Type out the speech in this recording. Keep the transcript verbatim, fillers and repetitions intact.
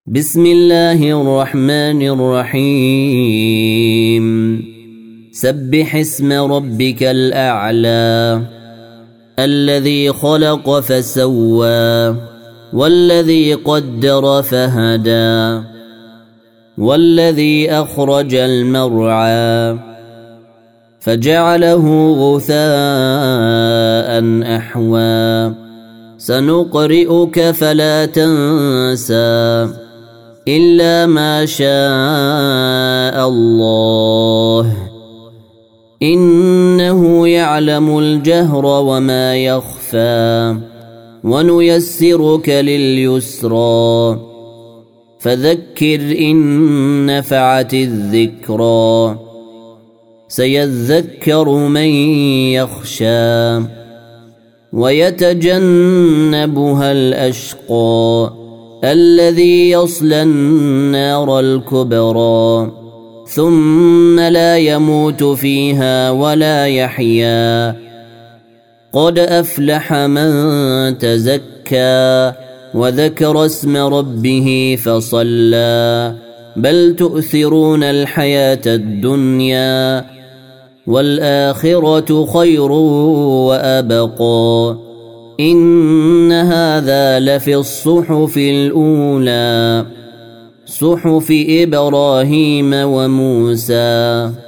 بسم الله الرحمن الرحيم سبح اسم ربك الأعلى الذي خلق فسوى والذي قدر فهدى والذي أخرج المرعى فجعله غثاء أحوى سنقرئك فلا تنسى إلا ما شاء الله إنه يعلم الجهر وما يخفى ونيسرك لليسرى فذكر إن نفعت الذكرى سيذكر من يخشى ويتجنبها الأشقى الذي يصلى النار الكبرى ثم لا يموت فيها ولا يحيا قد أفلح من تزكى وذكر اسم ربه فصلى بل تؤثرون الحياة الدنيا والآخرة خير وأبقى إن هذا لفي الصحف الأولى صحف إبراهيم وموسى.